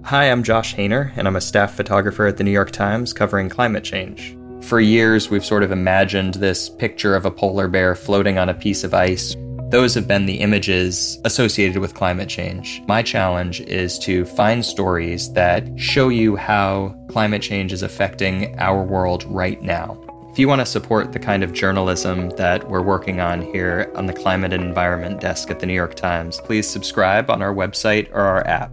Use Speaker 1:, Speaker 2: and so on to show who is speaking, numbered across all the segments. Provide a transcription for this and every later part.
Speaker 1: Hi, I'm Josh Hainer, and I'm a staff photographer at the New York Times covering climate change. For years, we've sort of imagined this picture of a polar bear floating on a piece of ice. Those have been the images associated with climate change. My challenge is to find stories that show you how climate change is affecting our world right now. If you want to support the kind of journalism that we're working on here on the Climate and Environment Desk at the New York Times, please subscribe on our website or our app.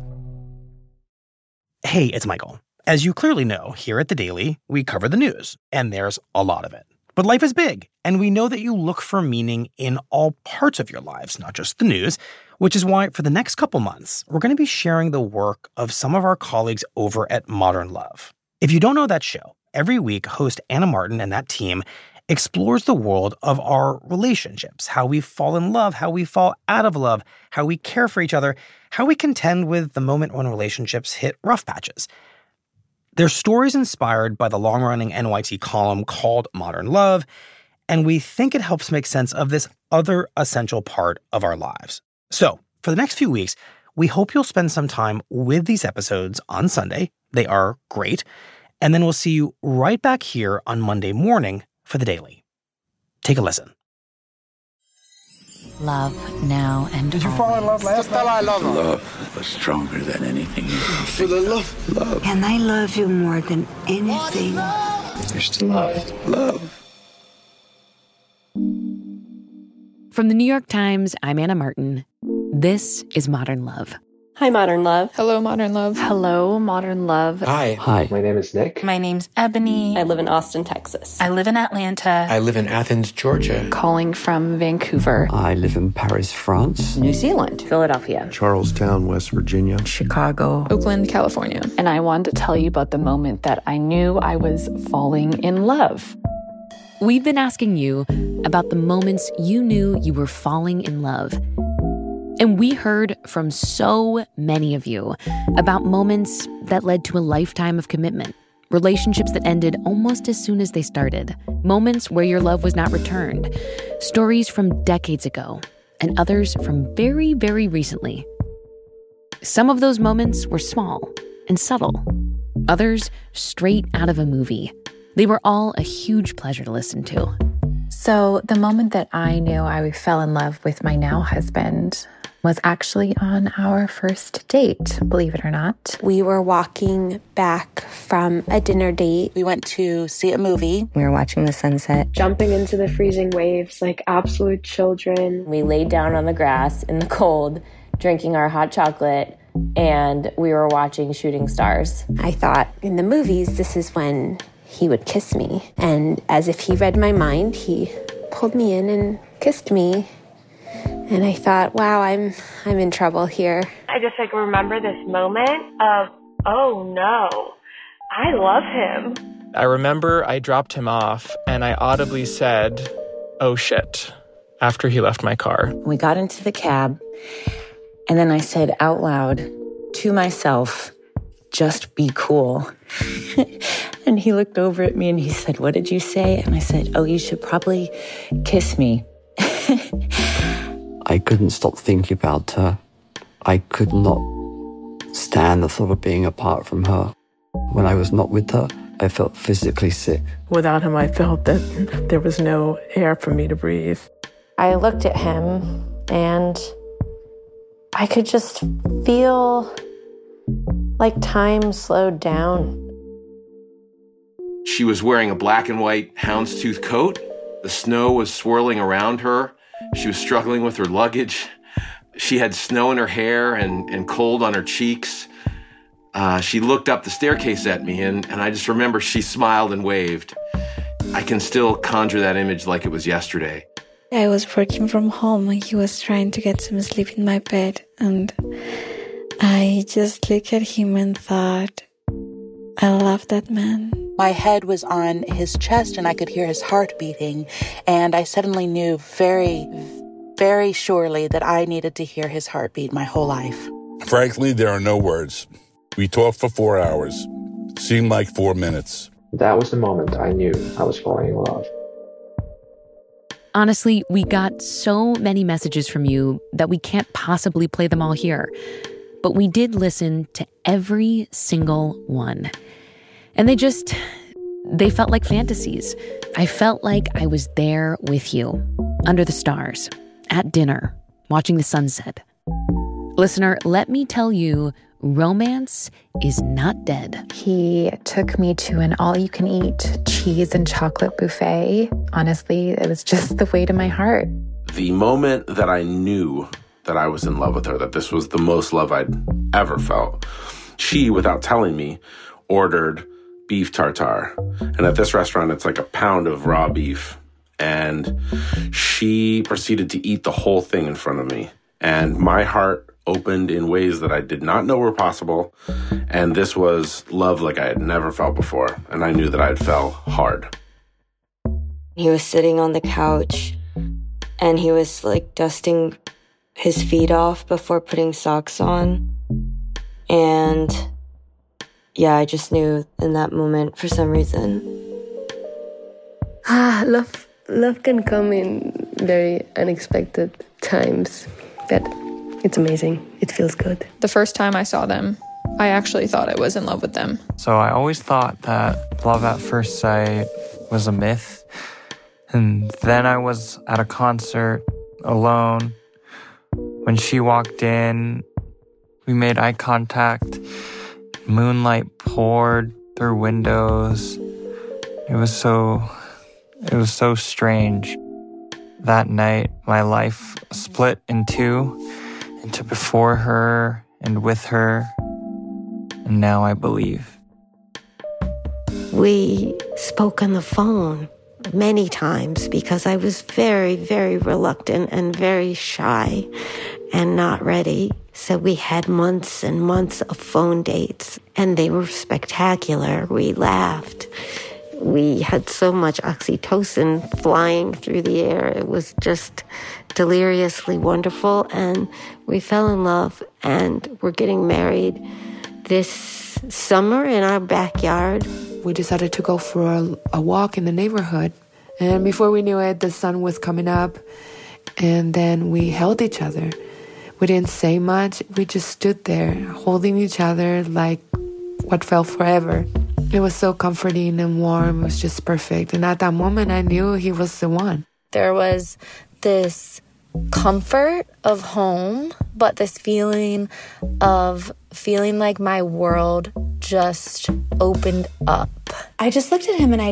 Speaker 2: Hey, it's Michael. As you clearly know, here at The Daily, we cover the news, and there's a lot of it. But life is big, and we know that you look for meaning in all parts of your lives, not just the news, which is why for the next couple months, we're going to be sharing the work of some of our colleagues over at Modern Love. If you don't know that show, every week host Anna Martin and that team explores the world of our relationships, how we fall in love, how we fall out of love, how we care for each other, how we contend with the moment when relationships hit rough patches. They're stories inspired by the long-running NYT column called Modern Love, and we think it helps make sense of this other essential part of our lives. So, for the next few weeks, we hope you'll spend some time with these episodes on Sunday. They are great. And then we'll see you right back here on Monday morning for The Daily. Take a listen.
Speaker 3: Love now and
Speaker 4: Did you fall in love last night?
Speaker 5: Love was stronger than anything.
Speaker 4: For the love.
Speaker 6: And I love you more than anything.
Speaker 5: There's still love.
Speaker 3: From the New York Times, I'm Anna Martin. This is Modern Love.
Speaker 7: Hi, Modern Love.
Speaker 8: Hello, Modern Love.
Speaker 7: Hello, Modern Love.
Speaker 5: Hi.
Speaker 9: My name is Nick.
Speaker 10: My name's Ebony.
Speaker 7: I live in Austin, Texas.
Speaker 10: I live in Atlanta.
Speaker 5: I live in Athens, Georgia.
Speaker 8: Calling from Vancouver.
Speaker 9: I live in Paris, France.
Speaker 7: New Zealand. Philadelphia.
Speaker 11: Charlestown, West Virginia.
Speaker 10: Chicago.
Speaker 8: Oakland, California.
Speaker 12: And I wanted to tell you about the moment that I knew I was falling in love.
Speaker 3: We've been asking you about the moments you knew you were falling in love. And we heard from so many of you about moments that led to a lifetime of commitment, relationships that ended almost as soon as they started, moments where your love was not returned, stories from decades ago, and others from very, very recently. Some of those moments were small and subtle, others straight out of a movie. They were all a huge pleasure to listen to.
Speaker 13: So the moment that I knew I fell in love with my now husband was actually on our first date, believe it or not.
Speaker 14: We were walking back from a dinner date. We went to see a movie.
Speaker 15: We were watching the sunset.
Speaker 16: Jumping into the freezing waves like absolute children.
Speaker 7: We laid down on the grass in the cold, drinking our hot chocolate, and we were watching Shooting Stars.
Speaker 14: I thought, in the movies, this is when he would kiss me. And as if he read my mind, he pulled me in and kissed me. And I thought, wow, I'm in trouble here.
Speaker 16: I just remember this moment of, oh no, I love him.
Speaker 17: I remember I dropped him off and I audibly said, oh shit, after he left my car.
Speaker 15: We got into the cab and then I said out loud to myself, just be cool. And he looked over at me and he said, what did you say? And I said, oh, you should probably kiss me.
Speaker 9: I couldn't stop thinking about her. I could not stand the thought of being apart from her. When I was not with her, I felt physically sick.
Speaker 18: Without him, I felt that there was no air for me to breathe.
Speaker 7: I looked at him and I could just feel like time slowed down.
Speaker 19: She was wearing a black and white houndstooth coat. The snow was swirling around her. She was struggling with her luggage. She had snow in her hair and cold on her cheeks. She looked up the staircase at me, and I just remember she smiled and waved. I can still conjure that image like it was yesterday.
Speaker 20: I was working from home, and he was trying to get some sleep in my bed, and I just looked at him and thought, I love that man.
Speaker 7: My head was on his chest and I could hear his heart beating, and I suddenly knew very, very surely that I needed to hear his heartbeat my whole life.
Speaker 11: Frankly, there are no words. We talked for 4 hours. Seemed like 4 minutes.
Speaker 5: That was the moment I knew I was falling in love.
Speaker 3: Honestly, we got so many messages from you that we can't possibly play them all here. but we did listen to every single one. And they felt like fantasies. I felt like I was there with you, under the stars, at dinner, watching the sunset. Listener, let me tell you, romance is not dead.
Speaker 13: He took me to an all-you-can-eat cheese and chocolate buffet. Honestly, it was just the way to my heart.
Speaker 21: The moment that I knew that I was in love with her, that this was the most love I'd ever felt, she, without telling me, ordered beef tartare. And at this restaurant, it's like a pound of raw beef. And she proceeded to eat the whole thing in front of me. And my heart opened in ways that I did not know were possible. And this was love like I had never felt before. And I knew that I had fell hard.
Speaker 22: He was sitting on the couch and he was like dusting his feet off before putting socks on. And yeah, I just knew in that moment for some reason.
Speaker 23: Love can come in very unexpected times. But it's amazing. It feels good.
Speaker 8: The first time I saw them, I actually thought I was in love with them.
Speaker 17: So I always thought that love at first sight was a myth. And then I was at a concert alone. When she walked in, we made eye contact. Moonlight poured through windows. It was so strange. That night, my life split in two, into before her and with her, and now I believe.
Speaker 14: We spoke on the phone many times because I was very, very reluctant and very shy and not ready. So we had months and months of phone dates, and they were spectacular. We laughed. We had so much oxytocin flying through the air. It was just deliriously wonderful. And we fell in love, and we're getting married this summer in our backyard.
Speaker 24: We decided to go for a walk in the neighborhood. And before we knew it, the sun was coming up. And then we held each other. We didn't say much. We just stood there holding each other like what felt forever. It was so comforting and warm. It was just perfect. And at that moment, I knew he was the one.
Speaker 25: There was this comfort of home, but this feeling like my world just opened up.
Speaker 26: I just looked at him and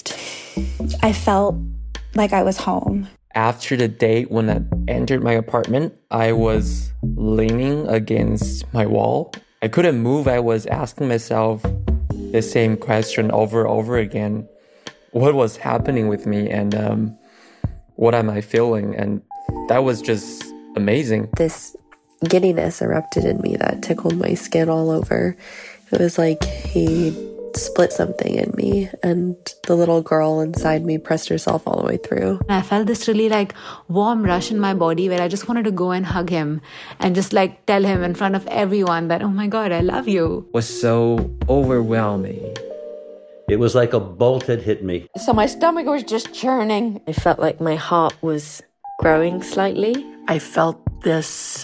Speaker 26: I felt like I was home.
Speaker 27: After the date, when I entered my apartment, I was leaning against my wall. I couldn't move. I was asking myself the same question over and over again. What was happening with me, and what am I feeling? And that was just amazing.
Speaker 23: This giddiness erupted in me that tickled my skin all over. It was like he split something in me, and the little girl inside me pressed herself all the way through.
Speaker 28: I felt this really like warm rush in my body where I just wanted to go and hug him and just like tell him in front of everyone that, oh my God, I love you.
Speaker 29: It was so overwhelming. It was like a bolt had hit me.
Speaker 22: So my stomach was just churning. I felt like my heart was growing slightly.
Speaker 18: I felt this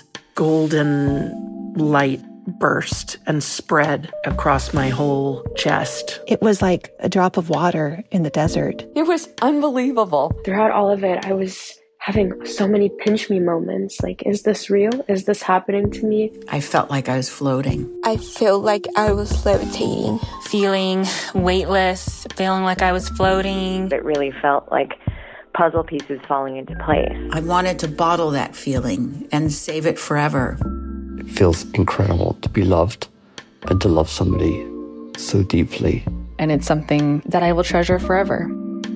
Speaker 18: golden light burst and spread across my whole chest.
Speaker 30: It was like a drop of water in the desert.
Speaker 22: It was unbelievable.
Speaker 31: Throughout all of it, I was having so many pinch me moments. Like, is this real? Is this happening to me?
Speaker 32: I felt like I was floating.
Speaker 22: I felt like I was levitating.
Speaker 10: Feeling weightless, feeling like I was floating.
Speaker 33: It really felt like puzzle pieces falling into place.
Speaker 32: I wanted to bottle that feeling and save it forever.
Speaker 9: It feels incredible to be loved and to love somebody so deeply.
Speaker 12: And it's something that I will treasure forever.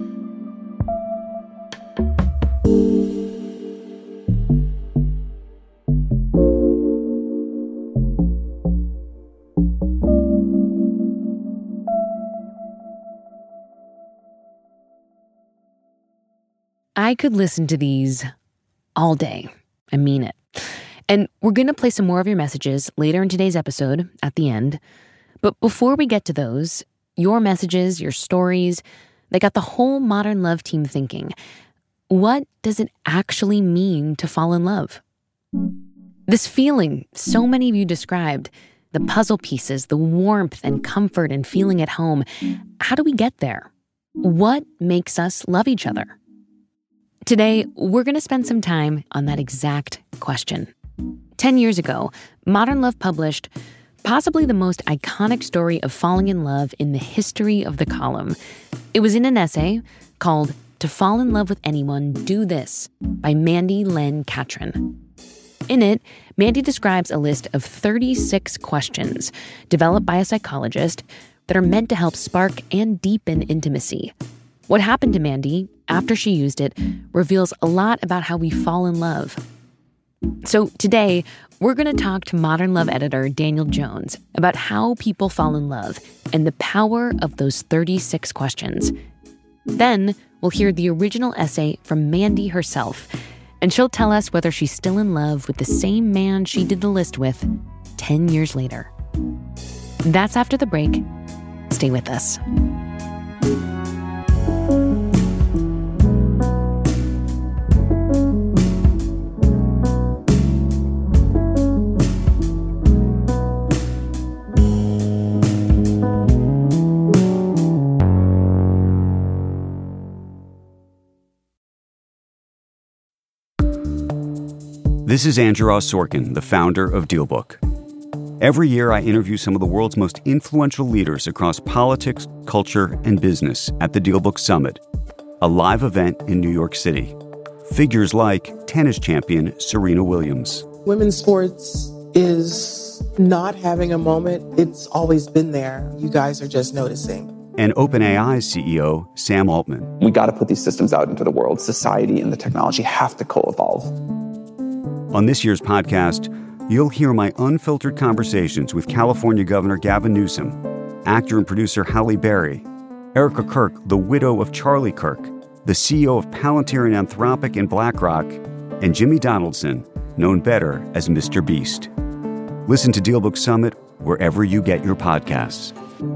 Speaker 3: I could listen to these all day. I mean it. And we're going to play some more of your messages later in today's episode at the end. But before we get to those, your messages, your stories, they got the whole Modern Love team thinking. What does it actually mean to fall in love? This feeling so many of you described, the puzzle pieces, the warmth and comfort and feeling at home, how do we get there? What makes us love each other? Today, we're going to spend some time on that exact question. 10 years ago, Modern Love published possibly the most iconic story of falling in love in the history of the column. It was in an essay called To Fall in Love with Anyone, Do This by Mandy Len Catron. In it, Mandy describes a list of 36 questions developed by a psychologist that are meant to help spark and deepen intimacy. What happened to Mandy after she used it reveals a lot about how we fall in love. So today, we're going to talk to Modern Love editor Daniel Jones about how people fall in love and the power of those 36 questions. Then, we'll hear the original essay from Mandy herself, and she'll tell us whether she's still in love with the same man she did the list with 10 years later. That's after the break. Stay with us.
Speaker 1: This is Andrew Ross Sorkin, the founder of DealBook. Every year, I interview some of the world's most influential leaders across politics, culture, and business at the DealBook Summit, a live event in New York City. Figures like tennis champion Serena Williams.
Speaker 2: Women's sports is not having a moment. It's always been there. You guys are just noticing.
Speaker 1: And OpenAI's CEO, Sam Altman.
Speaker 4: We got to put these systems out into the world. Society and the technology have to co-evolve.
Speaker 1: On this year's podcast, you'll hear my unfiltered conversations with California Governor Gavin Newsom, actor and producer Halle Berry, Erica Kirk, the widow of Charlie Kirk, the CEO of Palantir and Anthropic and BlackRock, and Jimmy Donaldson, known better as Mr. Beast. Listen to DealBook Summit wherever you get your podcasts.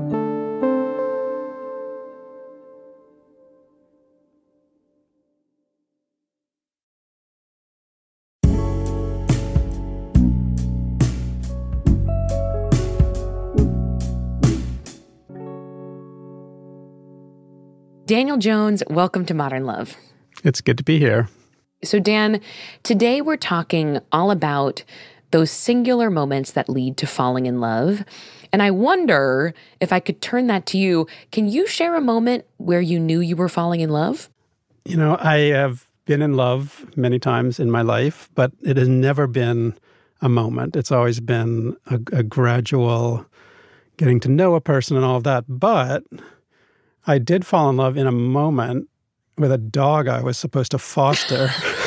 Speaker 3: Daniel Jones, welcome to Modern Love.
Speaker 5: It's good to be here.
Speaker 3: So Dan, today we're talking all about those singular moments that lead to falling in love. And I wonder if I could turn that to you. Can you share a moment where you knew you were falling in love?
Speaker 5: You know, I have been in love many times in my life, but it has never been a moment. It's always been a gradual getting to know a person and all of that. But I did fall in love in a moment with a dog I was supposed to foster.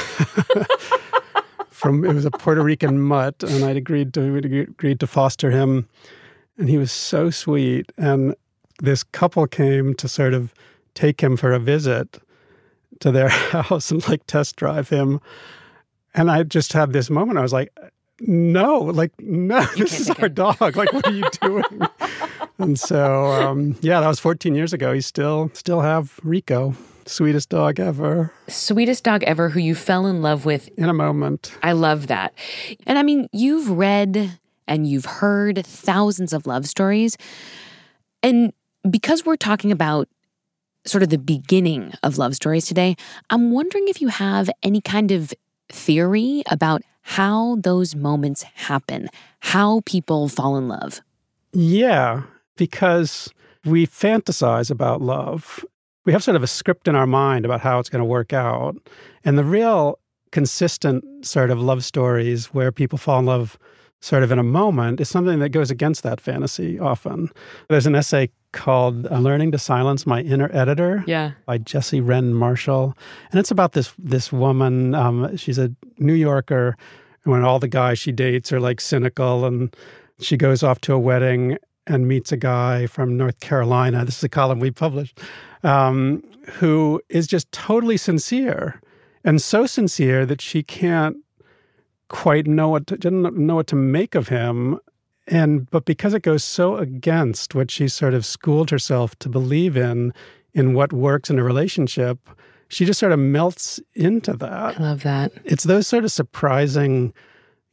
Speaker 5: It was a Puerto Rican mutt, and I'd agreed to foster him. And he was so sweet. And this couple came to sort of take him for a visit to their house and test drive him. And I just had this moment. I was like, no, this is our dog. What are you doing? And so, that was 14 years ago. You still have Rico, sweetest dog ever.
Speaker 3: Sweetest dog ever, who you fell in love with.
Speaker 5: In a moment.
Speaker 3: I love that. And I mean, you've read and you've heard thousands of love stories. And because we're talking about sort of the beginning of love stories today, I'm wondering if you have any kind of theory about how those moments happen, how people fall in love.
Speaker 5: Yeah, because we fantasize about love. We have sort of a script in our mind about how it's going to work out. And the real consistent sort of love stories where people fall in love sort of in a moment is something that goes against that fantasy often. There's an essay called Learning to Silence My Inner Editor by Jessie Wren Marshall. And it's about this woman. She's a New Yorker, and when all the guys she dates are cynical, and she goes off to a wedding and meets a guy from North Carolina. This is a column we published, who is just totally sincere, and so sincere that she can't quite didn't know what to make of him. But because it goes so against what she sort of schooled herself to believe in what works in a relationship, she just sort of melts into that.
Speaker 3: I love that.
Speaker 5: It's those sort of surprising,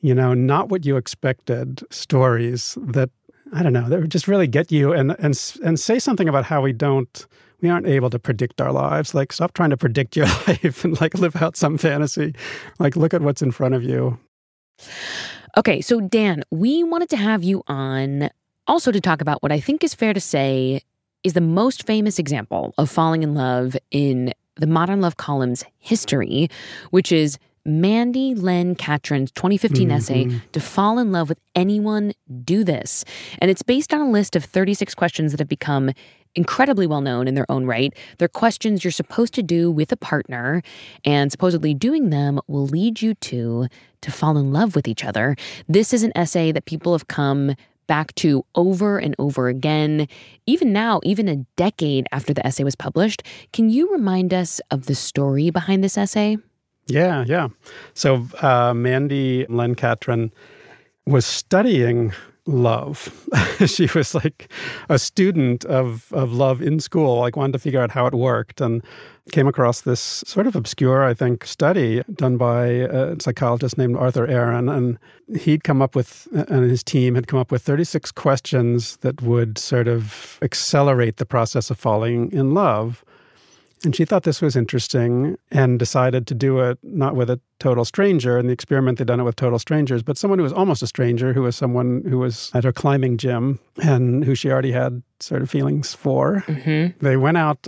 Speaker 5: not what you expected stories that, I don't know, that would just really get you and say something about how we aren't able to predict our lives. Like, stop trying to predict your life and like live out some fantasy. Like, look at what's in front of you.
Speaker 3: Okay, so Dan, we wanted to have you on also to talk about what I think is fair to say is the most famous example of falling in love in the Modern Love column's history, which is Mandy Len Catron's 2015 essay, To Fall in Love with Anyone, Do This. And it's based on a list of 36 questions that have become incredibly well known in their own right. They're questions you're supposed to do with a partner, and supposedly doing them will lead you to fall in love with each other. This is an essay that people have come back to over and over again. Even now, even a decade after the essay was published, can you remind us of the story behind this essay?
Speaker 5: Yeah. So Mandy Len Catron was studying love. She was like a student of love in school, like wanted to figure out how it worked, and came across this sort of obscure, I think, study done by a psychologist named Arthur Aron. And he'd come up with, and his team had come up with 36 questions that would sort of accelerate the process of falling in love. And she thought this was interesting and decided to do it not with a total stranger. In the experiment, they'd done it with total strangers, but someone who was almost a stranger, who was someone who was at her climbing gym and who she already had sort of feelings for. Mm-hmm. They went out,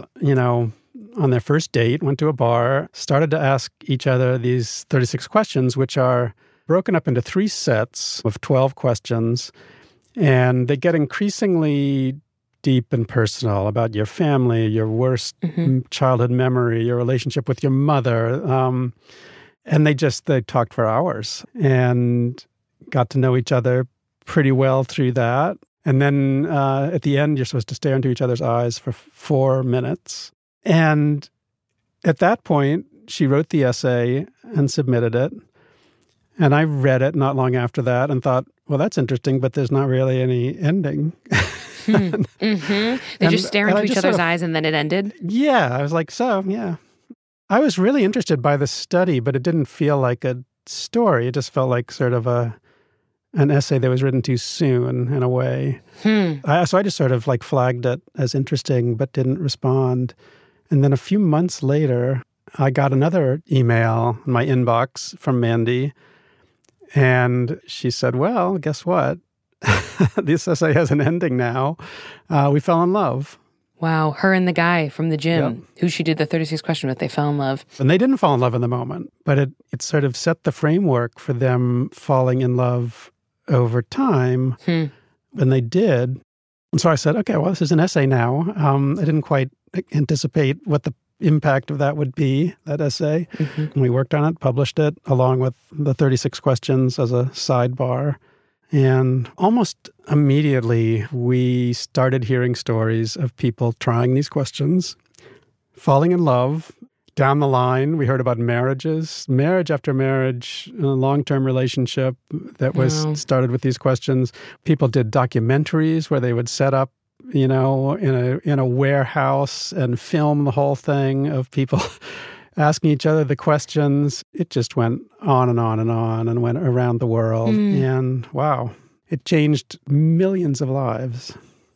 Speaker 5: on their first date, went to a bar, started to ask each other these 36 questions, which are broken up into 3 sets of 12 questions. And they get increasingly deep and personal about your family, your worst childhood memory, your relationship with your mother. And they talked for hours and got to know each other pretty well through that. And then at the end, you're supposed to stare into each other's eyes for 4 minutes. And at that point, she wrote the essay and submitted it. And I read it not long after that and thought, well, that's interesting, but there's not really any ending.
Speaker 3: They just stare into each other's eyes and then it ended?
Speaker 5: Yeah. I was like, yeah. I was really interested by the study, but it didn't feel like a story. It just felt like sort of an essay that was written too soon in a way. So I just sort of like flagged it as interesting, but didn't respond. And then a few months later, I got another email in my inbox from Mandy. And she said, well, guess what? This essay has an ending now. We fell in love.
Speaker 3: Wow. Her and the guy from the gym who she did the 36 question with, they fell in love.
Speaker 5: And they didn't fall in love in the moment, but it sort of set the framework for them falling in love over time. And they did. And so I said, okay, well, this is an essay now. I didn't quite anticipate what the impact of that would be, that essay. And we worked on it, published it, along with the 36 questions as a sidebar. And almost immediately, we started hearing stories of people trying these questions, falling in love. Down the line, we heard about marriage after marriage, a long-term relationship that was started with these questions. People did documentaries where they would set up, in a warehouse and film the whole thing of people asking each other the questions. It just went on and on and on and went around the world. And wow, it changed millions of lives.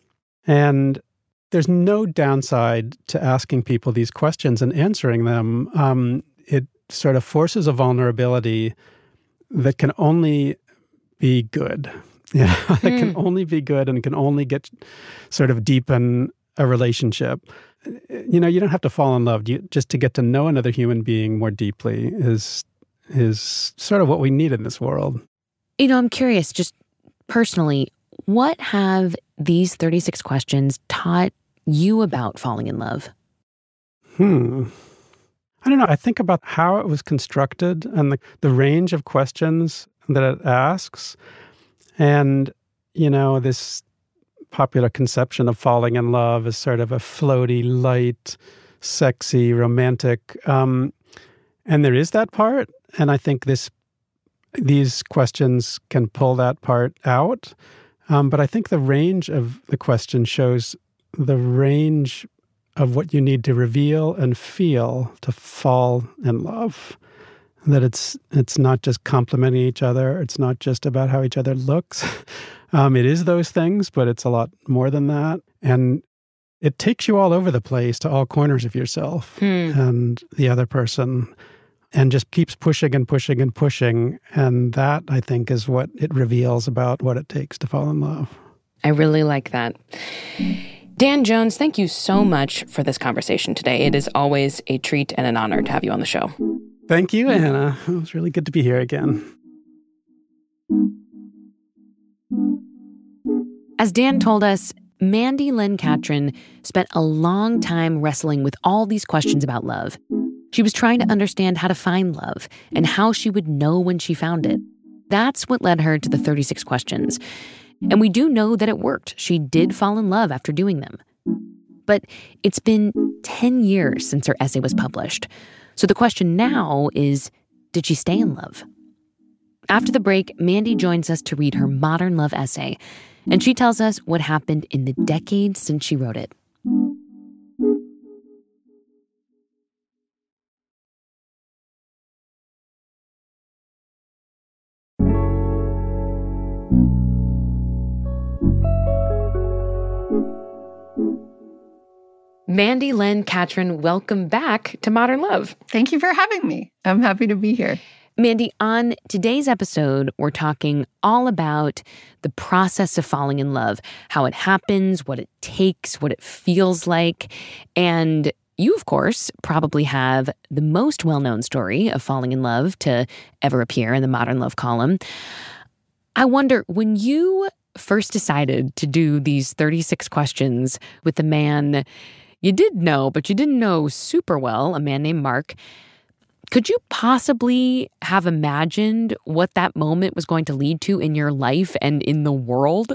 Speaker 5: And there's no downside to asking people these questions and answering them. It sort of forces a vulnerability that can only be good. It can only be good and can only sort of deepen a relationship. You don't have to fall in love. Just to get to know another human being more deeply is sort of what we need in this world.
Speaker 3: I'm curious, just personally, what have these 36 questions taught you about falling in love?
Speaker 5: I don't know. I think about how it was constructed and the range of questions that it asks. And, this popular conception of falling in love is sort of a floaty, light, sexy, romantic. And there is that part. And I think these questions can pull that part out. But I think the range of the question shows the range of what you need to reveal and feel to fall in love. that it's not just complimenting each other. It's not just about how each other looks. It is those things, but it's a lot more than that. And it takes you all over the place to all corners of yourself and the other person, and just keeps pushing and pushing and pushing. And that, I think, is what it reveals about what it takes to fall in love.
Speaker 3: I really like that. Dan Jones, thank you so much for this conversation today. It is always a treat and an honor to have you on the show.
Speaker 5: Thank you, Anna. It was really good to be here again.
Speaker 3: As Dan told us, Mandy Lynn Catron spent a long time wrestling with all these questions about love. She was trying to understand how to find love and how she would know when she found it. That's what led her to the 36 questions. And we do know that it worked. She did fall in love after doing them. But it's been 10 years since her essay was published. So the question now is, did she stay in love? After the break, Mandy joins us to read her modern love essay. And she tells us what happened in the decades since she wrote it. Mandy Lynn Catron, welcome back to Modern Love.
Speaker 6: Thank you for having me. I'm happy to be here.
Speaker 3: Mandy, on today's episode, we're talking all about the process of falling in love, how it happens, what it takes, what it feels like. And you, of course, probably have the most well-known story of falling in love to ever appear in the Modern Love column. I wonder, when you first decided to do these 36 questions with the man you did know, but you didn't know super well, a man named Mark, could you possibly have imagined what that moment was going to lead to in your life and in the world?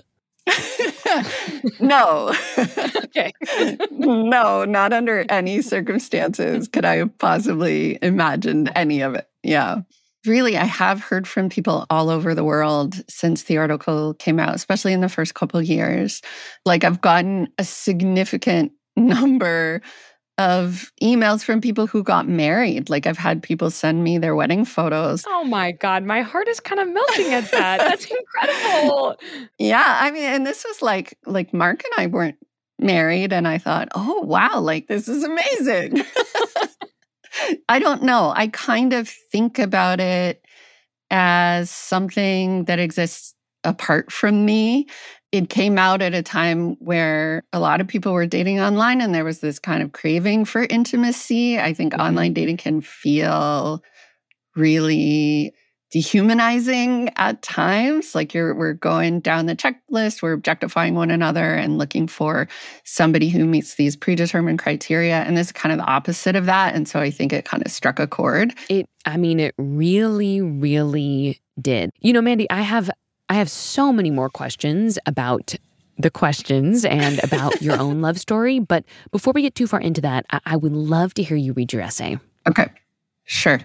Speaker 6: No.
Speaker 3: Okay.
Speaker 6: No, not under any circumstances could I have possibly imagined any of it. Yeah. Really, I have heard from people all over the world since the article came out, especially in the first couple of years. Like, I've gotten a significant number of emails from people who got married. Like, I've had people send me their wedding photos.
Speaker 3: Oh my God, my heart is kind of melting at that. That's incredible.
Speaker 6: Yeah, I mean, and this was like Mark and I weren't married, and I thought, oh wow, like this is amazing. I don't know. I kind of think about it as something that exists apart from me. It came out at a time where a lot of people were dating online, and there was this kind of craving for intimacy. I think online dating can feel really dehumanizing at times. Like we're going down the checklist, we're objectifying one another and looking for somebody who meets these predetermined criteria. And this is kind of the opposite of that. And so I think it kind of struck a chord.
Speaker 3: It really, really did. You know, Mandy, I have so many more questions about the questions and about your own love story. But before we get too far into that, I would love to hear you read your essay.
Speaker 6: Okay, sure.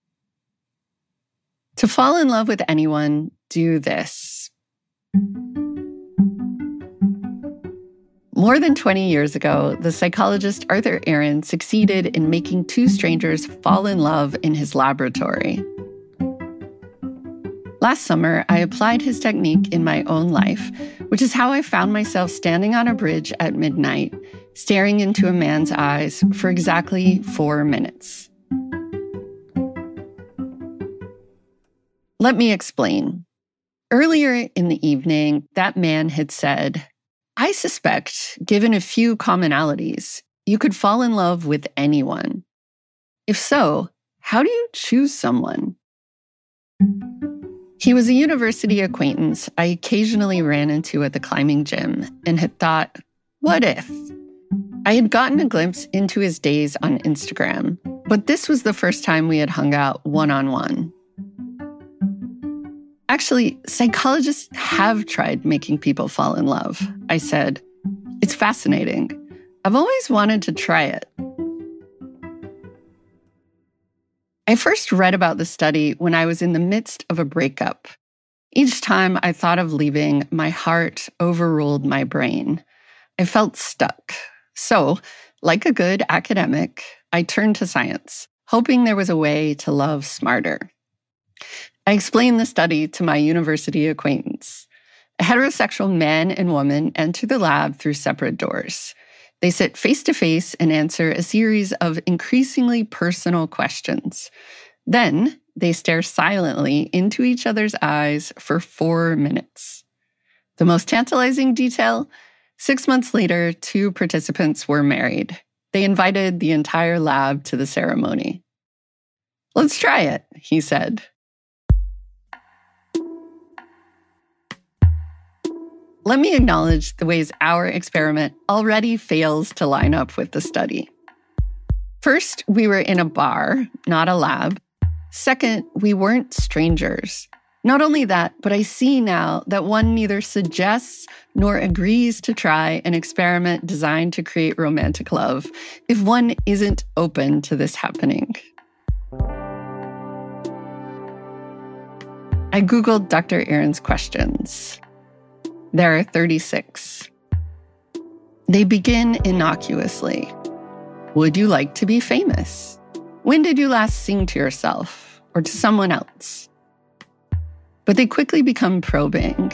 Speaker 6: To fall in love with anyone, do this. More than 20 years ago, the psychologist Arthur Aron succeeded in making two strangers fall in love in his laboratory. Last summer, I applied his technique in my own life, which is how I found myself standing on a bridge at midnight, staring into a man's eyes for exactly 4 minutes. Let me explain. Earlier in the evening, that man had said, I suspect, given a few commonalities, you could fall in love with anyone. If so, how do you choose someone? He was a university acquaintance I occasionally ran into at the climbing gym and had thought, what if? I had gotten a glimpse into his days on Instagram, but this was the first time we had hung out one-on-one. Actually, psychologists have tried making people fall in love, I said. It's fascinating. I've always wanted to try it. I first read about the study when I was in the midst of a breakup. Each time I thought of leaving, my heart overruled my brain. I felt stuck. So, like a good academic, I turned to science, hoping there was a way to love smarter. I explained the study to my university acquaintance. A heterosexual man and woman enter the lab through separate doors. They sit face to face and answer a series of increasingly personal questions. Then they stare silently into each other's eyes for 4 minutes. The most tantalizing detail? 6 months later, 2 participants were married. They invited the entire lab to the ceremony. "Let's try it," he said. Let me acknowledge the ways our experiment already fails to line up with the study. First, we were in a bar, not a lab. Second, we weren't strangers. Not only that, but I see now that one neither suggests nor agrees to try an experiment designed to create romantic love if one isn't open to this happening. I Googled Dr. Aron's questions. There are 36. They begin innocuously. Would you like to be famous? When did you last sing to yourself or to someone else? But they quickly become probing.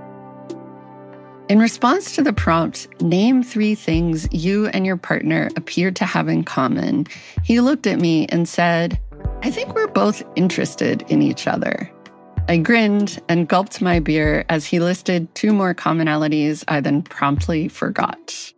Speaker 6: In response to the prompt, name 3 things you and your partner appear to have in common, he looked at me and said, "I think we're both interested in each other." I grinned and gulped my beer as he listed 2 more commonalities I then promptly forgot.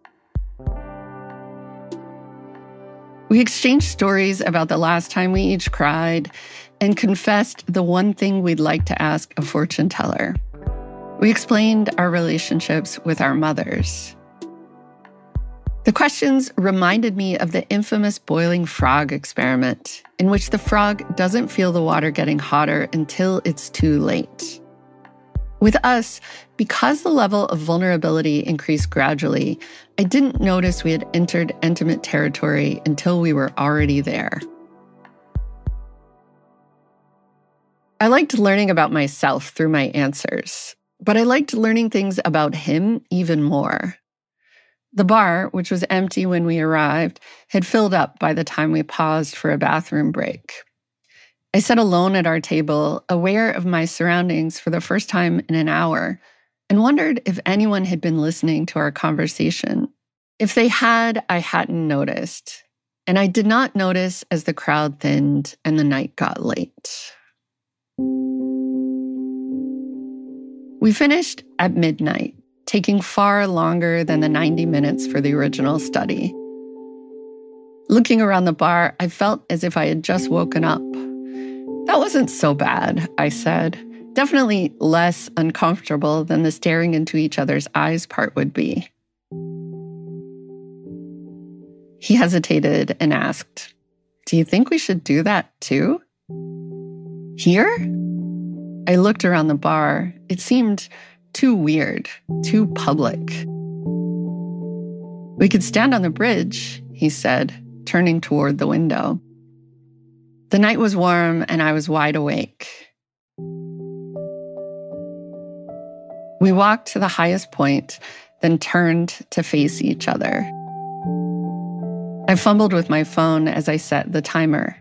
Speaker 6: We exchanged stories about the last time we each cried and confessed the one thing we'd like to ask a fortune teller. We explained our relationships with our mothers. The questions reminded me of the infamous boiling frog experiment, in which the frog doesn't feel the water getting hotter until it's too late. With us, because the level of vulnerability increased gradually, I didn't notice we had entered intimate territory until we were already there. I liked learning about myself through my answers, but I liked learning things about him even more. The bar, which was empty when we arrived, had filled up by the time we paused for a bathroom break. I sat alone at our table, aware of my surroundings for the first time in an hour, and wondered if anyone had been listening to our conversation. If they had, I hadn't noticed. And I did not notice as the crowd thinned and the night got late. We finished at midnight, taking far longer than the 90 minutes for the original study. Looking around the bar, I felt as if I had just woken up. That wasn't so bad, I said. Definitely less uncomfortable than the staring into each other's eyes part would be. He hesitated and asked, "Do you think we should do that too? Here?" I looked around the bar. It seemed too weird, too public. "We could stand on the bridge," he said, turning toward the window. The night was warm and I was wide awake. We walked to the highest point, then turned to face each other. I fumbled with my phone as I set the timer.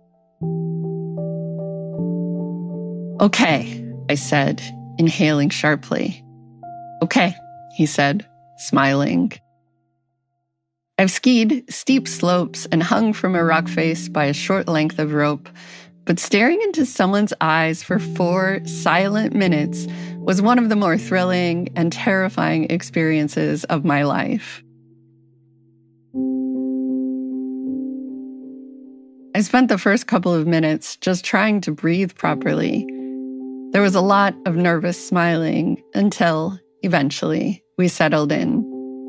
Speaker 6: "Okay," I said, inhaling sharply. "Okay," he said, smiling. I've skied steep slopes and hung from a rock face by a short length of rope, but staring into someone's eyes for 4 silent minutes was one of the more thrilling and terrifying experiences of my life. I spent the first couple of minutes just trying to breathe properly. There was a lot of nervous smiling until, eventually, we settled in.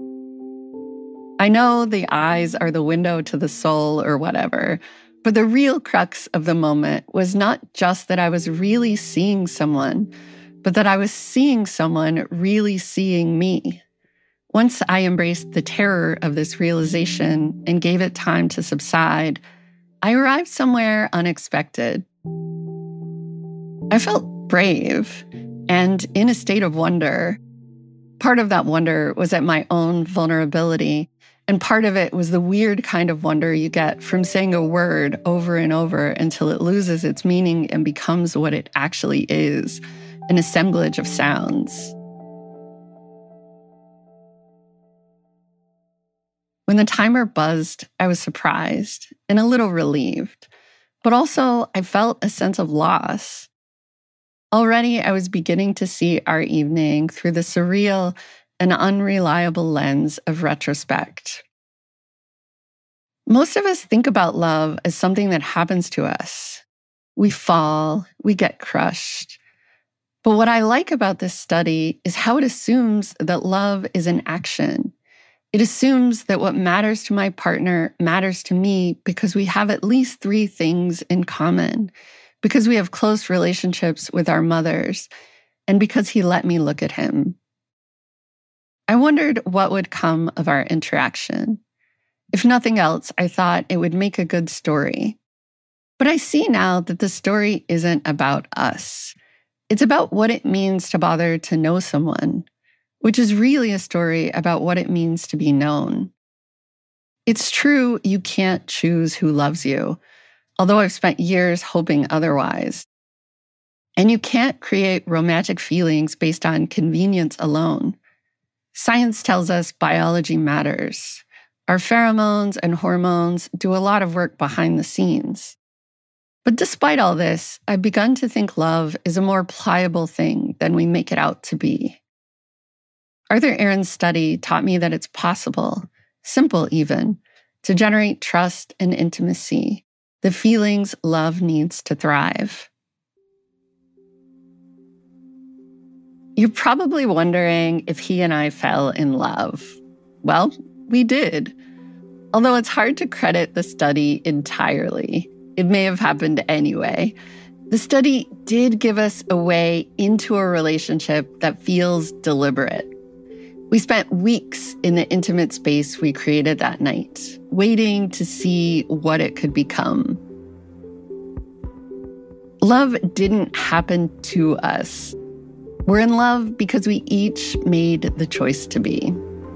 Speaker 6: I know the eyes are the window to the soul or whatever, but the real crux of the moment was not just that I was really seeing someone, but that I was seeing someone really seeing me. Once I embraced the terror of this realization and gave it time to subside, I arrived somewhere unexpected. I felt brave and in a state of wonder. Part of that wonder was at my own vulnerability And part of it was the weird kind of wonder you get from saying a word over and over until it loses its meaning and becomes what it actually is, an assemblage of sounds. When the timer buzzed, I was surprised and a little relieved, but also I felt a sense of loss. Already, I was beginning to see our evening through the surreal and unreliable lens of retrospect. Most of us think about love as something that happens to us. We fall, we get crushed. But what I like about this study is how it assumes that love is an action. It assumes that what matters to my partner matters to me because we have at least 3 things in common, because we have close relationships with our mothers, and because he let me look at him. I wondered what would come of our interaction. If nothing else, I thought it would make a good story. But I see now that the story isn't about us. It's about what it means to bother to know someone, which is really a story about what it means to be known. It's true you can't choose who loves you, although I've spent years hoping otherwise. And you can't create romantic feelings based on convenience alone. Science tells us biology matters. Our pheromones and hormones do a lot of work behind the scenes. But despite all this, I've begun to think love is a more pliable thing than we make it out to be. Arthur Aaron's study taught me that it's possible, simple even, to generate trust and intimacy, the feelings love needs to thrive. You're probably wondering if he and I fell in love. Well, we did. Although it's hard to credit the study entirely. It may have happened anyway. The study did give us a way into a relationship that feels deliberate. We spent weeks in the intimate space we created that night, waiting to see what it could become. Love didn't happen to us. We're in love because we each made the choice to be.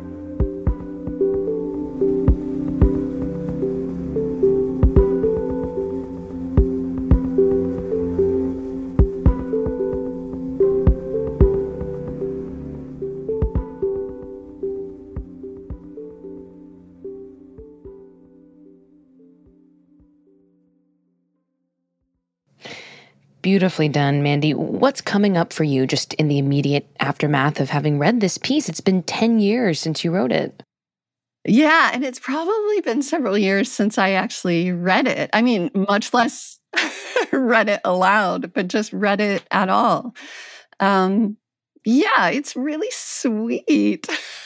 Speaker 3: Beautifully done, Mandy. What's coming up for you just in the immediate aftermath of having read this piece? It's been 10 years since you wrote it.
Speaker 6: Yeah, and it's probably been several years since I actually read it. I mean, much less read it aloud, but just read it at all. Yeah, it's really sweet.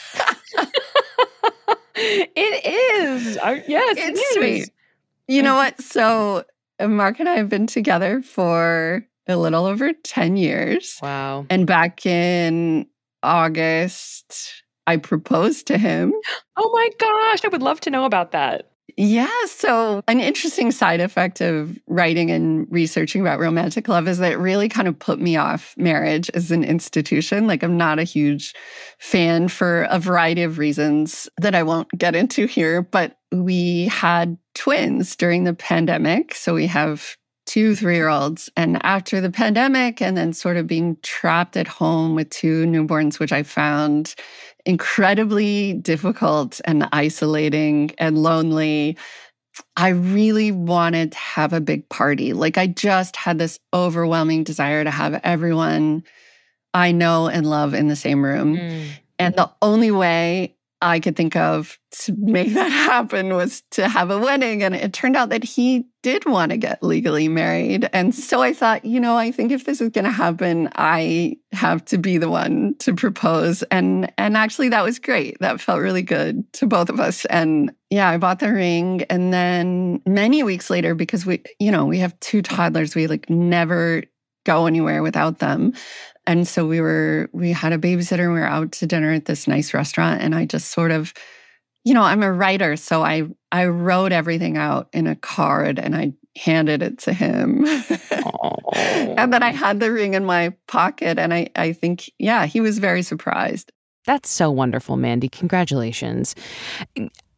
Speaker 3: It is. Yes,
Speaker 6: it's sweet. You know what? So Mark and I have been together for a little over 10 years.
Speaker 3: Wow.
Speaker 6: And back in August, I proposed to him.
Speaker 3: Oh my gosh, I would love to know about that.
Speaker 6: Yeah, so an interesting side effect of writing and researching about romantic love is that it really kind of put me off marriage as an institution. Like, I'm not a huge fan for a variety of reasons that I won't get into here, but we had twins during the pandemic. So we have 2 3-year-olds. And after the pandemic and then sort of being trapped at home with 2 newborns, which I found incredibly difficult and isolating and lonely, I really wanted to have a big party. Like, I just had this overwhelming desire to have everyone I know and love in the same room. And the only way I could think of to make that happen was to have a wedding. And it turned out that he did want to get legally married. And so I thought, you know, I think if this is going to happen, I have to be the one to propose. And actually that was great. That felt really good to both of us. And yeah, I bought the ring. And then many weeks later, because we have 2 toddlers, we like never go anywhere without them. And so we had a babysitter and we were out to dinner at this nice restaurant. And I just sort of, I'm a writer. So I wrote everything out in a card and I handed it to him. And then I had the ring in my pocket. And I think, yeah, he was very surprised.
Speaker 3: That's so wonderful, Mandy. Congratulations.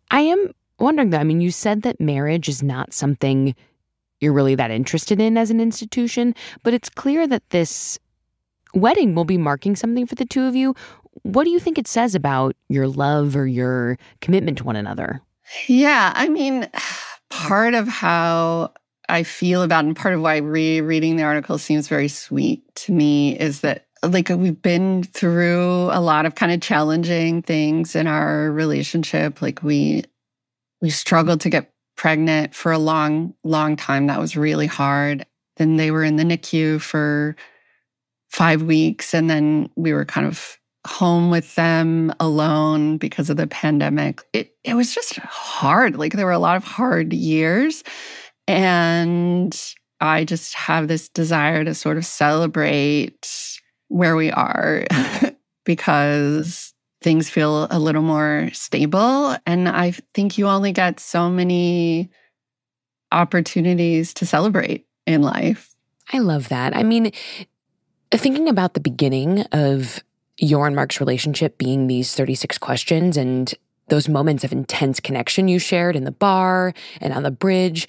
Speaker 3: I am wondering, though, I mean, you said that marriage is not something you're really that interested in as an institution, but it's clear that this wedding will be marking something for the two of you. What do you think it says about your love or your commitment to one another?
Speaker 6: Yeah, I mean, part of how I feel about, and part of why rereading the article seems very sweet to me, is that like we've been through a lot of kind of challenging things in our relationship. Like we struggled to get pregnant for a long time. That was really hard. Then they were in the NICU for 5 weeks, and then we were kind of home with them alone because of the pandemic. It was just hard. Like there were a lot of hard years. And I just have this desire to sort of celebrate where we are because things feel a little more stable. And I think you only get so many opportunities to celebrate in life.
Speaker 3: I love that. I mean, thinking about the beginning of your and Mark's relationship being these 36 questions and those moments of intense connection you shared in the bar and on the bridge,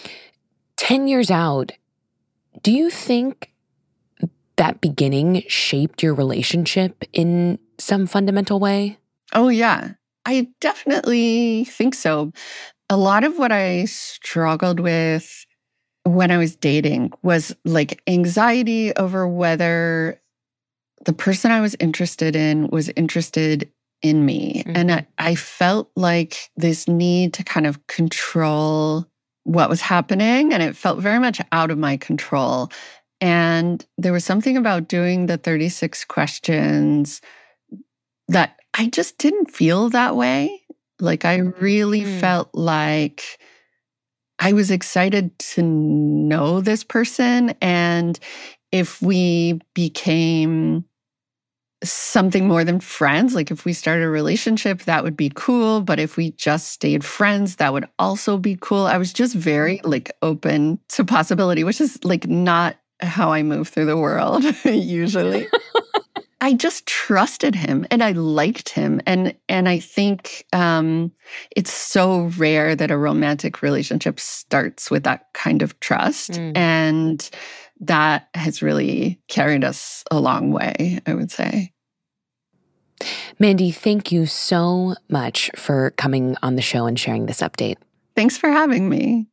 Speaker 3: 10 years out, do you think that beginning shaped your relationship in some fundamental way?
Speaker 6: Oh, yeah. I definitely think so. A lot of what I struggled with when I was dating was like anxiety over whether the person I was interested in was interested in me. Mm-hmm. And I felt like this need to kind of control what was happening, and it felt very much out of my control. And there was something about doing the 36 questions that I just didn't feel that way. Like I really felt like I was excited to know this person. And if we became something more than friends, like if we started a relationship, that would be cool. But if we just stayed friends, that would also be cool. I was just very like open to possibility, which is like not how I move through the world usually. I just trusted him and I liked him. And I think it's so rare that a romantic relationship starts with that kind of trust. And that has really carried us a long way, I would say.
Speaker 3: Mandy, thank you so much for coming on the show and sharing this update.
Speaker 6: Thanks for having me.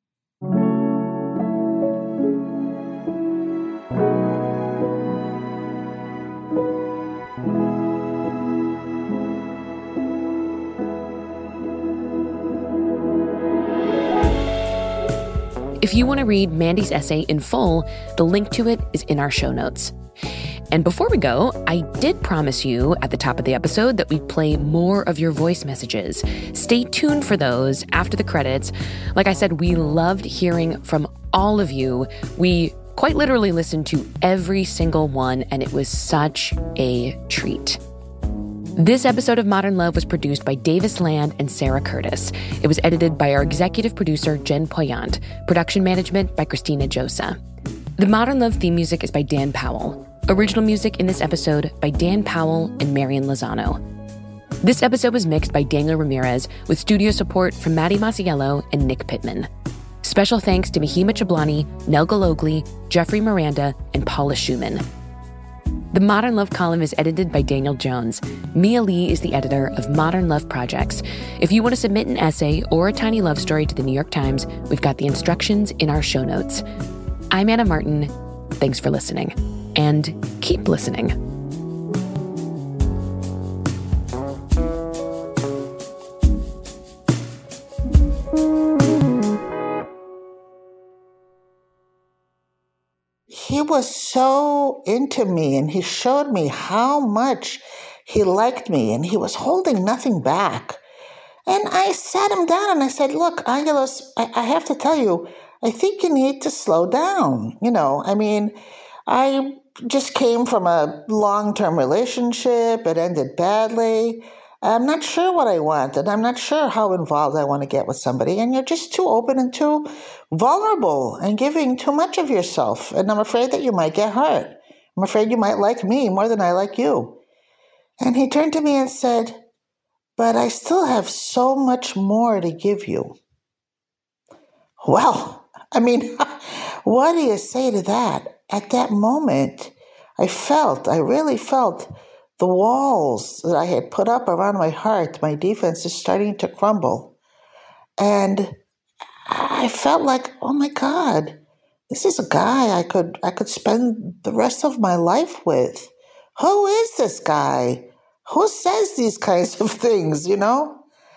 Speaker 3: If you want to read Mandy's essay in full, the link to it is in our show notes. And before we go, I did promise you at the top of the episode that we'd play more of your voice messages. Stay tuned for those after the credits. Like I said, we loved hearing from all of you. We quite literally listened to every single one, and it was such a treat. This episode of Modern Love was produced by Davis Land and Sarah Curtis. It was edited by our executive producer, Jen Poyant. Production management by Christina Josa. The Modern Love theme music is by Dan Powell. Original music in this episode by Dan Powell and Marian Lozano. This episode was mixed by Daniel Ramirez with studio support from Maddie Masiello and Nick Pittman. Special thanks to Mahima Chablani, Nel Galogli, Jeffrey Miranda, and Paula Schumann. The Modern Love column is edited by Daniel Jones. Mia Lee is the editor of Modern Love Projects. If you want to submit an essay or a tiny love story to the New York Times, we've got the instructions in our show notes. I'm Anna Martin. Thanks for listening. And keep listening.
Speaker 7: He was so into me, and he showed me how much he liked me, and he was holding nothing back. And I sat him down and I said, look, Angelos, I have to tell you, I think you need to slow down. I just came from a long-term relationship. It ended badly. I'm not sure what I want, and I'm not sure how involved I want to get with somebody. And you're just too open and too vulnerable and giving too much of yourself. And I'm afraid that you might get hurt. I'm afraid you might like me more than I like you. And he turned to me and said, but I still have so much more to give you. Well, I mean, what do you say to that? At that moment, I really felt the walls that I had put up around my heart, my defense is starting to crumble. And I felt like, oh my God, this is a guy I could spend the rest of my life with. Who is this guy? Who says these kinds of things, you know?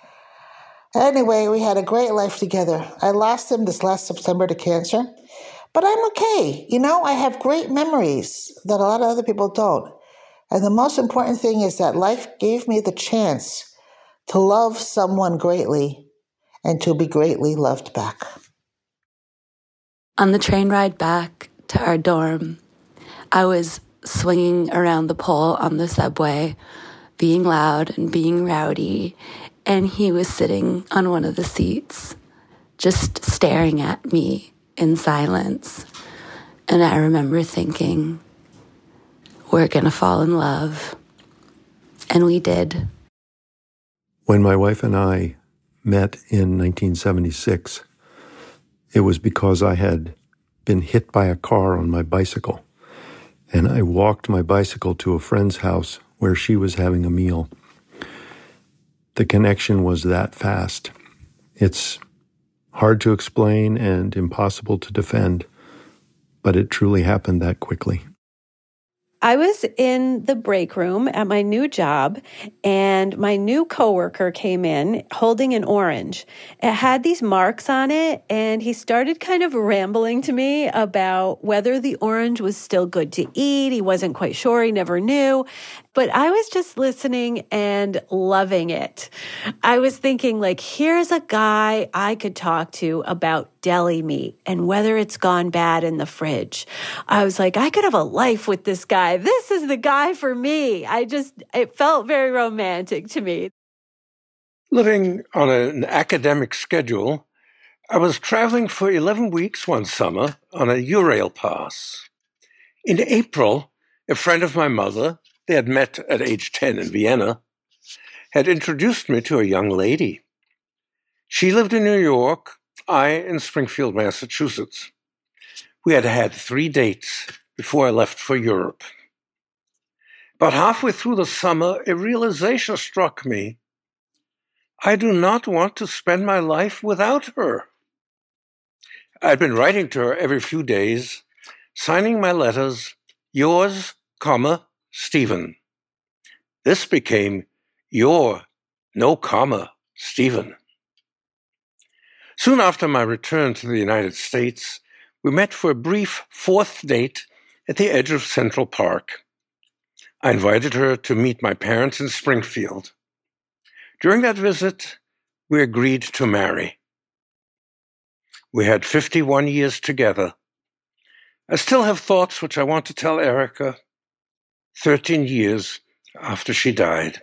Speaker 7: Anyway, we had a great life together. I lost him this last September to cancer, but I'm okay. You know, I have great memories that a lot of other people don't. And the most important thing is that life gave me the chance to love someone greatly and to be greatly loved back.
Speaker 23: On the train ride back to our dorm, I was swinging around the pole on the subway, being loud and being rowdy, and he was sitting on one of the seats, just staring at me in silence. And I remember thinking, we're going to fall in love. And we did.
Speaker 8: When my wife and I met in 1976, it was because I had been hit by a car on my bicycle. And I walked my bicycle to a friend's house where she was having a meal. The connection was that fast. It's hard to explain and impossible to defend, but it truly happened that quickly.
Speaker 30: I was in the break room at my new job, and my new coworker came in holding an orange. It had these marks on it, and he started kind of rambling to me about whether the orange was still good to eat. He wasn't quite sure. He never knew. But I was just listening and loving it. I was thinking, like, here's a guy I could talk to about deli meat and whether it's gone bad in the fridge. I was like, I could have a life with this guy. This is the guy for me. It felt very romantic to me.
Speaker 11: Living on an academic schedule, I was traveling for 11 weeks one summer on a Eurail pass. In April, a friend of my mother, they had met at age 10 in Vienna, had introduced me to a young lady. She lived in New York, I in Springfield, Massachusetts. We had had 3 dates before I left for Europe. About halfway through the summer, a realization struck me. I do not want to spend my life without her. I'd been writing to her every few days, signing my letters, yours, comma, Stephen. This became your, no comma, Stephen. Soon after my return to the United States, we met for a brief 4th date at the edge of Central Park. I invited her to meet my parents in Springfield. During that visit, we agreed to marry. We had 51 years together. I still have thoughts which I want to tell Erica 13 years after she died.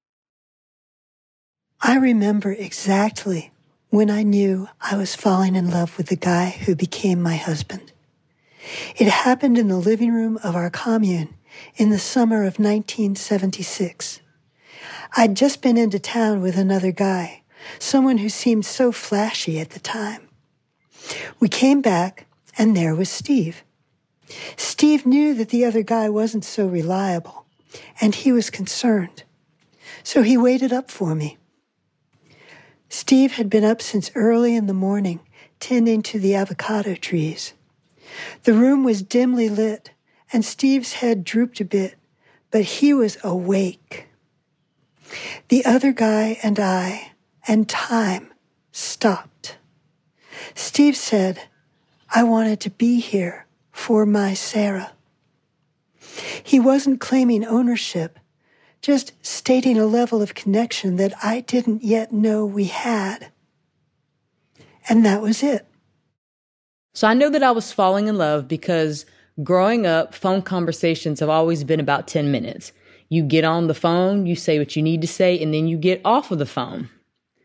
Speaker 13: I remember exactly when I knew I was falling in love with the guy who became my husband. It happened in the living room of our commune in the summer of 1976. I'd just been into town with another guy, someone who seemed so flashy at the time. We came back, and there was Steve. Steve knew that the other guy wasn't so reliable, and he was concerned. So he waited up for me. Steve had been up since early in the morning, tending to the avocado trees. The room was dimly lit, and Steve's head drooped a bit, but he was awake. The other guy and I, and time, stopped. Steve said, I wanted to be here for my Sarah. He wasn't claiming ownership, just stating a level of connection that I didn't yet know we had. And that was it.
Speaker 14: So I know that I was falling in love because growing up, phone conversations have always been about 10 minutes. You get on the phone, you say what you need to say, and then you get off of the phone.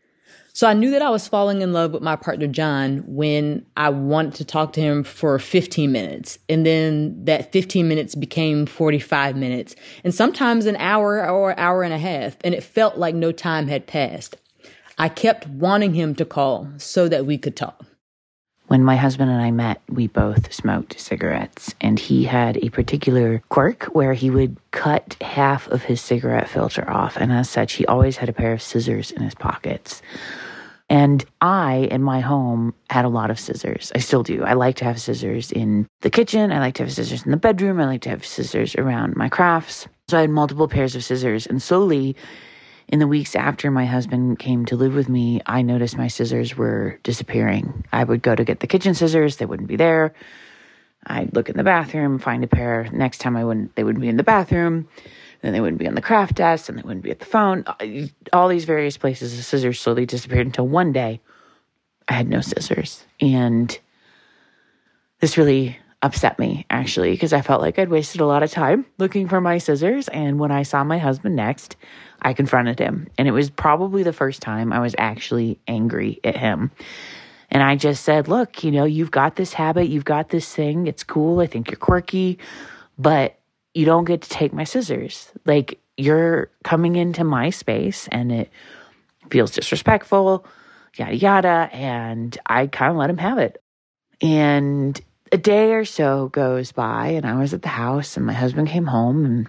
Speaker 14: So I knew that I was falling in love with my partner, John, when I wanted to talk to him for 15 minutes. And then that 15 minutes became 45 minutes and sometimes an hour or hour and a half. And it felt like no time had passed. I kept wanting him to call so that we could talk.
Speaker 15: When my husband and I met, we both smoked cigarettes, and he had a particular quirk where he would cut half of his cigarette filter off, and as such, he always had a pair of scissors in his pockets. And I, in my home, had a lot of scissors. I still do. I like to have scissors in the kitchen. I like to have scissors in the bedroom. I like to have scissors around my crafts. So I had multiple pairs of scissors, and slowly, in the weeks after my husband came to live with me, I noticed my scissors were disappearing. I would go to get the kitchen scissors. They wouldn't be there. I'd look in the bathroom, find a pair. Next time they wouldn't be in the bathroom. Then they wouldn't be on the craft desk, and they wouldn't be at the phone. All these various places, the scissors slowly disappeared until one day I had no scissors. And this really upset me, actually, because I felt like I'd wasted a lot of time looking for my scissors. And when I saw my husband next, I confronted him. And it was probably the first time I was actually angry at him. And I just said, look, you've got this habit, you've got this thing. It's cool. I think you're quirky, but you don't get to take my scissors. Like, you're coming into my space and it feels disrespectful, yada, yada. And I kind of let him have it. And a day or so goes by and I was at the house and my husband came home and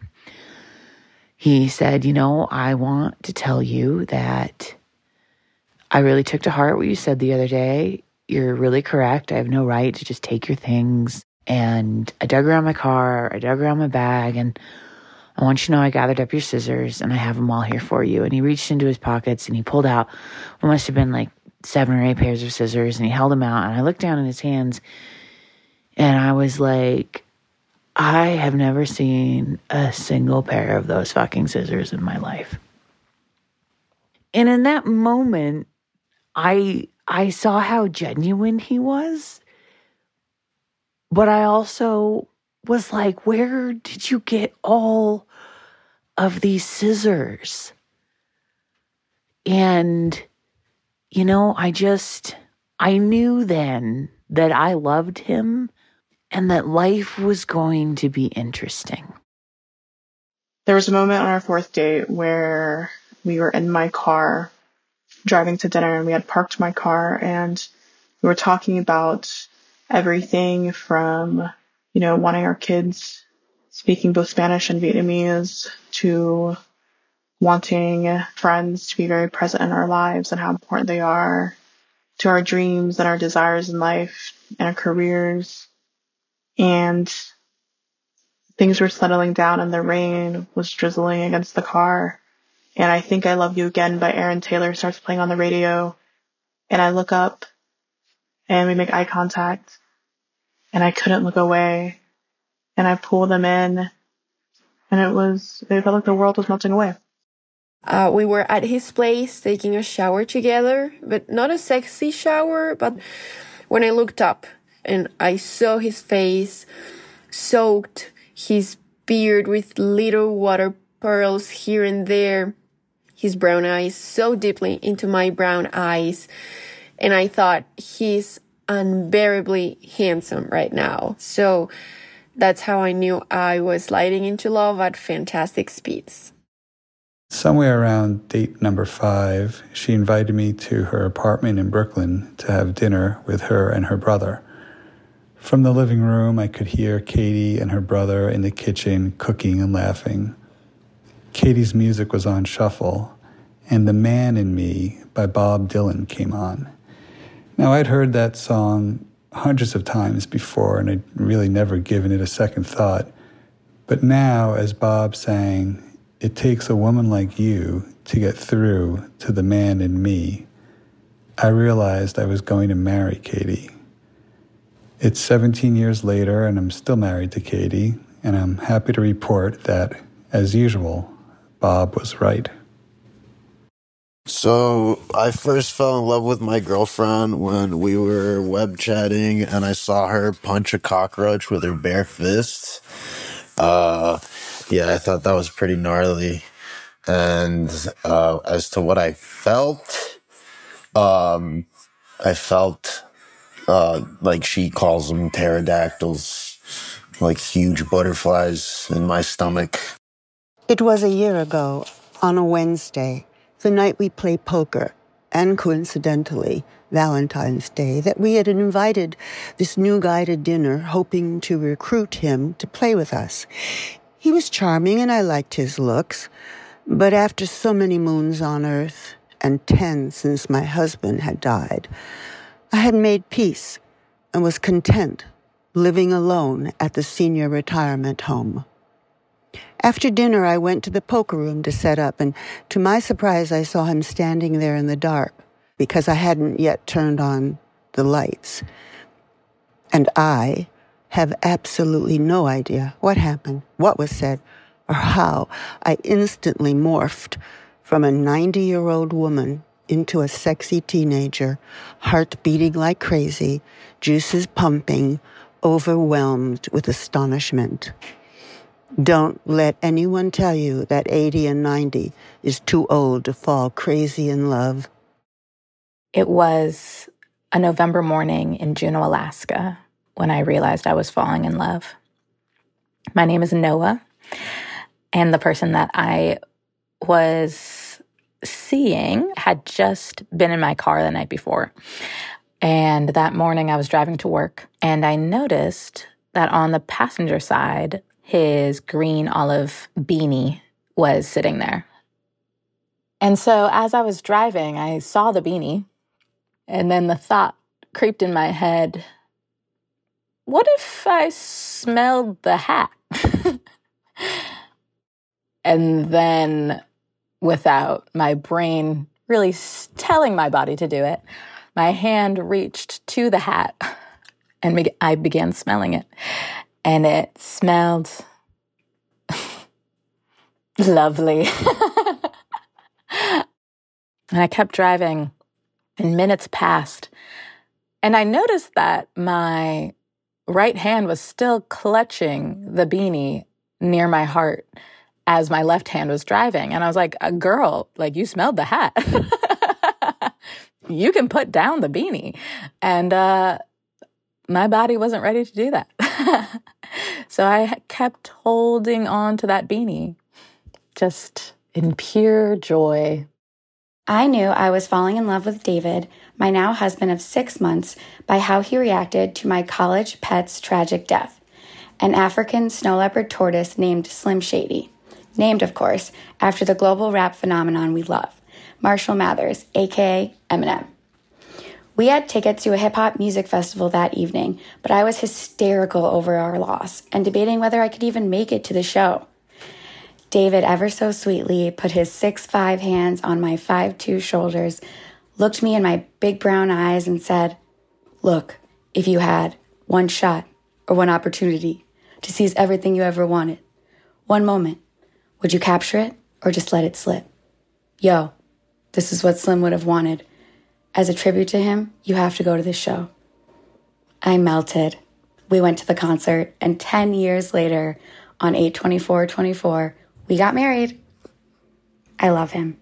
Speaker 15: he said, I want to tell you that I really took to heart what you said the other day. You're really correct. I have no right to just take your things. And I dug around my car, I dug around my bag, and I want you to know I gathered up your scissors and I have them all here for you. And he reached into his pockets and he pulled out what must have been like 7 or 8 pairs of scissors, and he held them out. And I looked down in his hands and I was like, I have never seen a single pair of those fucking scissors in my life. And in that moment, I saw how genuine he was. But I also was like, where did you get all of these scissors? And, I knew then that I loved him and that life was going to be interesting.
Speaker 16: There was a moment on our 4th date where we were in my car driving to dinner, and we had parked my car, and we were talking about everything from, wanting our kids speaking both Spanish and Vietnamese to wanting friends to be very present in our lives and how important they are, to our dreams and our desires in life and our careers. And things were settling down and the rain was drizzling against the car. And I Think I Love You Again by Aaron Taylor starts playing on the radio. And I look up and we make eye contact. And I couldn't look away. And I pull them in. And it felt like the world was melting away.
Speaker 17: We were at his place taking a shower together, but not a sexy shower. But when I looked up and I saw his face soaked, his beard with little water pearls here and there, his brown eyes so deeply into my brown eyes. And I thought, he's unbearably handsome right now. So that's how I knew I was sliding into love at fantastic speeds.
Speaker 18: Somewhere around date number 5, she invited me to her apartment in Brooklyn to have dinner with her and her brother. From the living room, I could hear Katie and her brother in the kitchen cooking and laughing. Katie's music was on shuffle, and The Man in Me by Bob Dylan came on. Now, I'd heard that song hundreds of times before, and I'd really never given it a second thought. But now, as Bob sang, "It takes a woman like you to get through to the man in me," I realized I was going to marry Katie. It's 17 years later, and I'm still married to Katie, and I'm happy to report that, as usual, Bob was right.
Speaker 19: So I first fell in love with my girlfriend when we were web chatting, and I saw her punch a cockroach with her bare fist. I thought that was pretty gnarly. And as to what I felt, I felt, like she calls them pterodactyls, like huge butterflies in my stomach.
Speaker 10: It was a year ago, on a Wednesday, the night we play poker, and coincidentally, Valentine's Day, that we had invited this new guy to dinner, hoping to recruit him to play with us. He was charming and I liked his looks, but after so many moons on Earth, and 10 since my husband had died, I had made peace and was content living alone at the senior retirement home. After dinner, I went to the poker room to set up, and to my surprise, I saw him standing there in the dark because I hadn't yet turned on the lights. And I have absolutely no idea what happened, what was said, or how I instantly morphed from a 90-year-old woman into a sexy teenager, heart beating like crazy, juices pumping, overwhelmed with astonishment. Don't let anyone tell you that 80 and 90 is too old to fall crazy in love.
Speaker 12: It was a November morning in Juneau, Alaska, when I realized I was falling in love. My name is Noah, and the person that I was seeing had just been in my car the night before. And that morning I was driving to work, and I noticed that on the passenger side, his green olive beanie was sitting there. And so as I was driving, I saw the beanie, and then the thought creeped in my head, what if I smelled the hat? And then, without my brain really telling my body to do it, my hand reached to the hat, and I began smelling it. And it smelled lovely. And I kept driving, and minutes passed. And I noticed that my right hand was still clutching the beanie near my heart as my left hand was driving. And I was like, girl, like, you smelled the hat. You can put down the beanie. And my body wasn't ready to do that. So I kept holding on to that beanie, just in pure joy.
Speaker 20: I knew I was falling in love with David, my now husband of 6 months, by how he reacted to my college pet's tragic death, an African snow leopard tortoise named Slim Shady, named, of course, after the global rap phenomenon we love, Marshall Mathers, a.k.a. Eminem. We had tickets to a hip-hop music festival that evening, but I was hysterical over our loss and debating whether I could even make it to the show. David ever so sweetly put his 6'5" hands on my 5'2" shoulders, looked me in my big brown eyes and said, look, if you had one shot or one opportunity to seize everything you ever wanted, one moment, would you capture it or just let it slip? Yo, this is what Slim would have wanted. As a tribute to him, you have to go to this show. I melted. We went to the concert, and 10 years later, on 8/24/24, we got married. I love him.